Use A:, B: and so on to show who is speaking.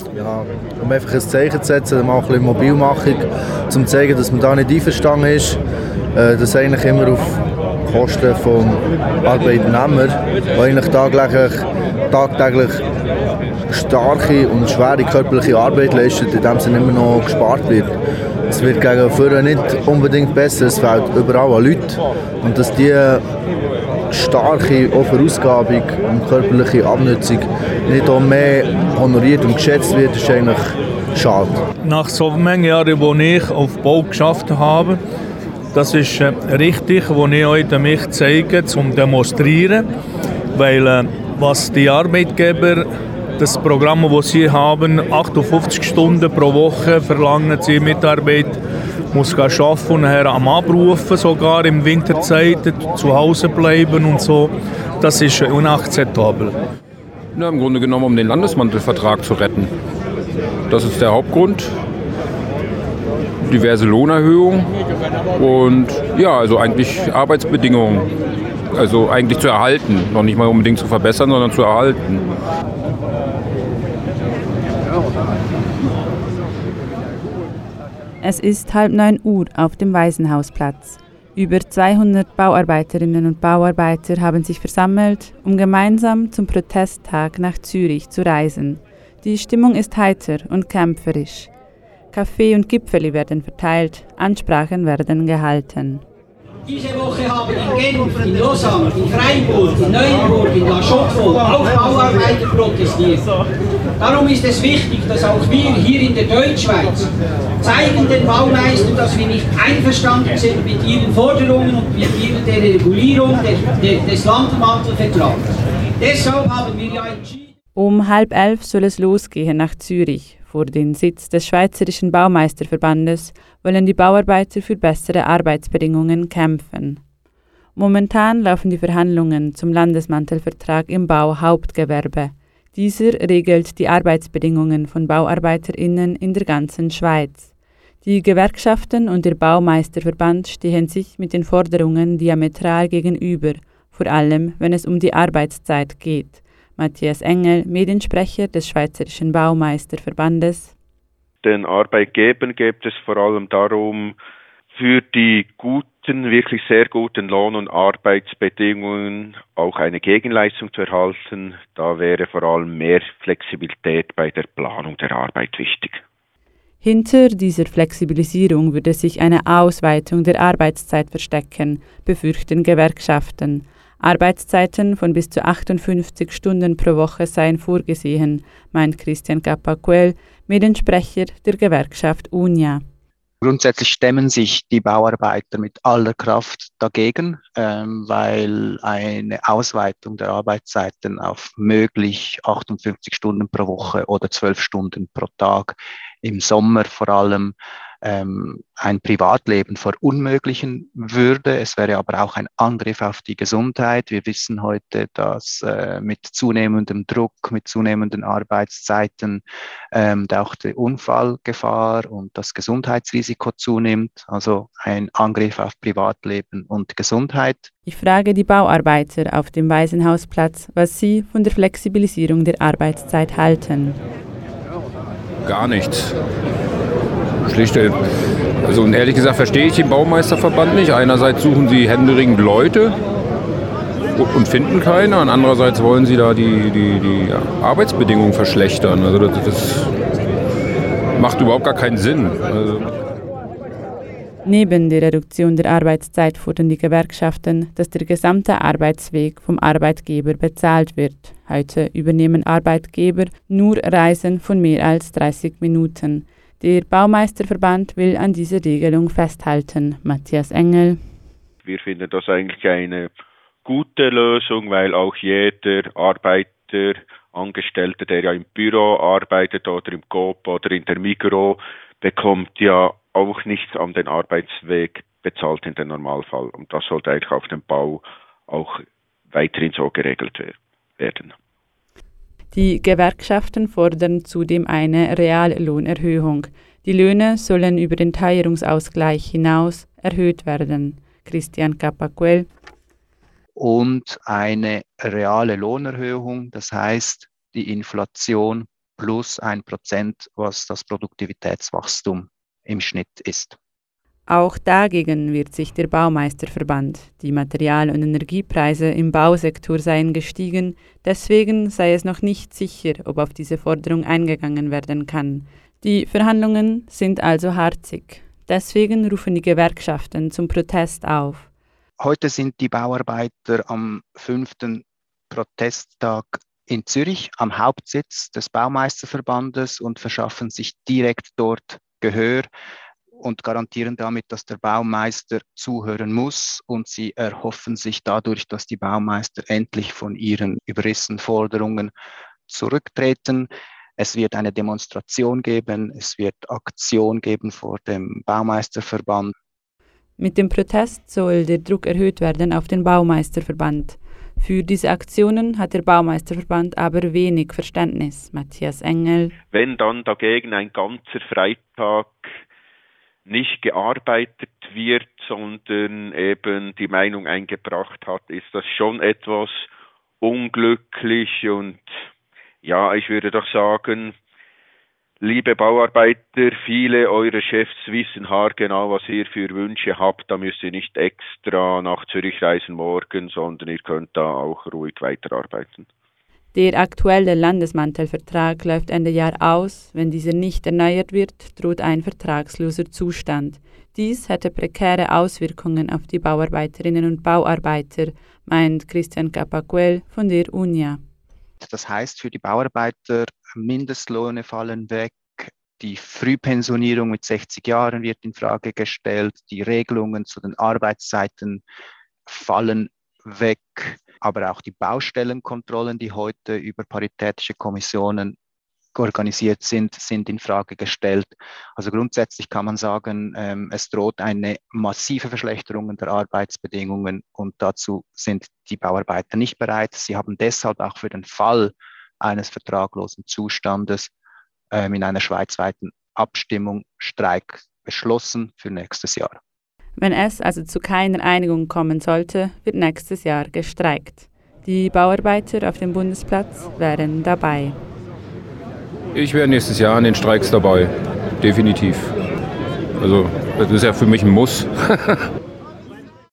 A: Ja, um einfach ein Zeichen zu setzen, mal ein bisschen Mobilmachung, um zu zeigen, dass man da nicht einverstanden ist, dass eigentlich immer auf Kosten des Arbeitnehmers, der eigentlich tagtäglich starke und schwere körperliche Arbeit leistet, in dem Sinne immer noch gespart wird. Es wird gegen vorher nicht unbedingt besser, es fehlt überall an Leuten. Und dass die starke Verausgabung und körperliche Abnutzung nicht auch mehr honoriert und geschätzt wird, ist eigentlich schade.
B: Nach so vielen Jahren, wo ich auf Bau geschafft habe, das ist richtig, was ich heute mich zeige, zum Demonstrieren, weil was die Arbeitgeber, das Programm, das sie haben, 58 Stunden pro Woche verlangen sie Mitarbeit, muss arbeiten und nachher am Abrufen, sogar im Winterzeiten zu Hause bleiben und so. Das ist unakzeptabel.
C: Ja, im Grunde genommen, um den Landesmantelvertrag zu retten. Das ist der Hauptgrund. Diverse Lohnerhöhungen und ja, also eigentlich Arbeitsbedingungen. Also eigentlich zu erhalten. Noch nicht mal unbedingt zu verbessern, sondern zu erhalten.
D: Es ist 8:30 auf dem Waisenhausplatz. Über 200 Bauarbeiterinnen und Bauarbeiter haben sich versammelt, um gemeinsam zum Protesttag nach Zürich zu reisen. Die Stimmung ist heiter und kämpferisch. Kaffee und Gipfeli werden verteilt, Ansprachen werden gehalten.
E: Diese Woche haben in Genf, in Lausanne, in Freiburg, in Neuenburg, in La Chaux-de-Fonds auch Bauarbeiter protestiert. Darum ist es wichtig, dass auch wir hier in der Deutschschweiz zeigen den Baumeistern, dass wir nicht einverstanden sind mit ihren Forderungen und mit der Regulierung des Landesmantelvertrags. Deshalb haben wir ja entschieden.
D: Um 10:30 soll es losgehen nach Zürich. Vor den Sitz des Schweizerischen Baumeisterverbandes wollen die Bauarbeiter für bessere Arbeitsbedingungen kämpfen. Momentan laufen die Verhandlungen zum Landesmantelvertrag im Bauhauptgewerbe. Dieser regelt die Arbeitsbedingungen von BauarbeiterInnen in der ganzen Schweiz. Die Gewerkschaften und der Baumeisterverband stehen sich mit den Forderungen diametral gegenüber, vor allem wenn es um die Arbeitszeit geht. Matthias Engel, Mediensprecher des Schweizerischen Baumeisterverbandes.
F: Den Arbeitgebern geht es vor allem darum, für die guten, wirklich sehr guten Lohn- und Arbeitsbedingungen auch eine Gegenleistung zu erhalten. Da wäre vor allem mehr Flexibilität bei der Planung der Arbeit wichtig.
D: Hinter dieser Flexibilisierung würde sich eine Ausweitung der Arbeitszeit verstecken, befürchten Gewerkschaften. Arbeitszeiten von bis zu 58 Stunden pro Woche seien vorgesehen, meint Christian Capacuel, Mediensprecher der Gewerkschaft UNIA.
G: Grundsätzlich stemmen sich die Bauarbeiter mit aller Kraft dagegen, weil eine Ausweitung der Arbeitszeiten auf möglich 58 Stunden pro Woche oder 12 Stunden pro Tag im Sommer vor allem ein Privatleben verunmöglichen würde. Es wäre aber auch ein Angriff auf die Gesundheit. Wir wissen heute, dass mit zunehmendem Druck, mit zunehmenden Arbeitszeiten auch die Unfallgefahr und das Gesundheitsrisiko zunimmt. Also ein Angriff auf Privatleben und Gesundheit.
D: Ich frage die Bauarbeiter auf dem Waisenhausplatz, was sie von der Flexibilisierung der Arbeitszeit halten.
C: Gar nichts. Schlicht, also und ehrlich gesagt verstehe ich den Baumeisterverband nicht. Einerseits suchen sie händeringend Leute und finden keine, und andererseits wollen sie da die Arbeitsbedingungen verschlechtern. Also das macht überhaupt gar keinen Sinn. Also
D: Neben der Reduktion der Arbeitszeit fordern die Gewerkschaften, dass der gesamte Arbeitsweg vom Arbeitgeber bezahlt wird. Heute übernehmen Arbeitgeber nur Reisen von mehr als 30 Minuten. Der Baumeisterverband will an dieser Regelung festhalten. Matthias Engel.
F: Wir finden das eigentlich eine gute Lösung, weil auch jeder Arbeiter, Angestellter, der ja im Büro arbeitet oder im Coop oder in der Migros, bekommt ja auch nichts an den Arbeitsweg bezahlt in dem Normalfall. Und das sollte eigentlich auf dem Bau auch weiterhin so geregelt werden.
D: Die Gewerkschaften fordern zudem eine Reallohnerhöhung. Die Löhne sollen über den Teuerungsausgleich hinaus erhöht werden. Christian Capacuel.
G: Und eine reale Lohnerhöhung, das heißt, die Inflation plus 1%, was das Produktivitätswachstum im Schnitt ist.
D: Auch dagegen wehrt sich der Baumeisterverband. Die Material- und Energiepreise im Bausektor seien gestiegen, deswegen sei es noch nicht sicher, ob auf diese Forderung eingegangen werden kann. Die Verhandlungen sind also harzig. Deswegen rufen die Gewerkschaften zum Protest auf.
G: Heute sind die Bauarbeiter am 5. Protesttag in Zürich am Hauptsitz des Baumeisterverbandes und verschaffen sich direkt dort Gehör und garantieren damit, dass der Baumeister zuhören muss, und sie erhoffen sich dadurch, dass die Baumeister endlich von ihren überrissenen Forderungen zurücktreten. Es wird eine Demonstration geben, es wird Aktion geben vor dem Baumeisterverband.
D: Mit dem Protest soll der Druck erhöht werden auf den Baumeisterverband. Für diese Aktionen hat der Baumeisterverband aber wenig Verständnis. Matthias Engel.
F: Wenn dann dagegen ein ganzer Freitag nicht gearbeitet wird, sondern eben die Meinung eingebracht hat, ist das schon etwas unglücklich. Und ja, ich würde doch sagen, liebe Bauarbeiter, viele eurer Chefs wissen haargenau, was ihr für Wünsche habt. Da müsst ihr nicht extra nach Zürich reisen morgen, sondern ihr könnt da auch ruhig weiterarbeiten.
D: Der aktuelle Landesmantelvertrag läuft Ende Jahr aus. Wenn dieser nicht erneuert wird, droht ein vertragsloser Zustand. Dies hätte prekäre Auswirkungen auf die Bauarbeiterinnen und Bauarbeiter, meint Christian Capacuel von der UNIA.
G: Das heißt für die Bauarbeiter, Mindestlöhne fallen weg, die Frühpensionierung mit 60 Jahren wird in Frage gestellt, die Regelungen zu den Arbeitszeiten fallen weg, aber auch die Baustellenkontrollen, die heute über paritätische Kommissionen organisiert sind, sind in Frage gestellt. Also grundsätzlich kann man sagen, es droht eine massive Verschlechterung der Arbeitsbedingungen, und dazu sind die Bauarbeiter nicht bereit. Sie haben deshalb auch für den Fall eines vertraglosen Zustandes in einer schweizweiten Abstimmung Streik beschlossen für nächstes Jahr.
D: Wenn es also zu keiner Einigung kommen sollte, wird nächstes Jahr gestreikt. Die Bauarbeiter auf dem Bundesplatz wären dabei.
C: Ich wäre nächstes Jahr an den Streiks dabei, definitiv. Also das ist ja für mich ein Muss.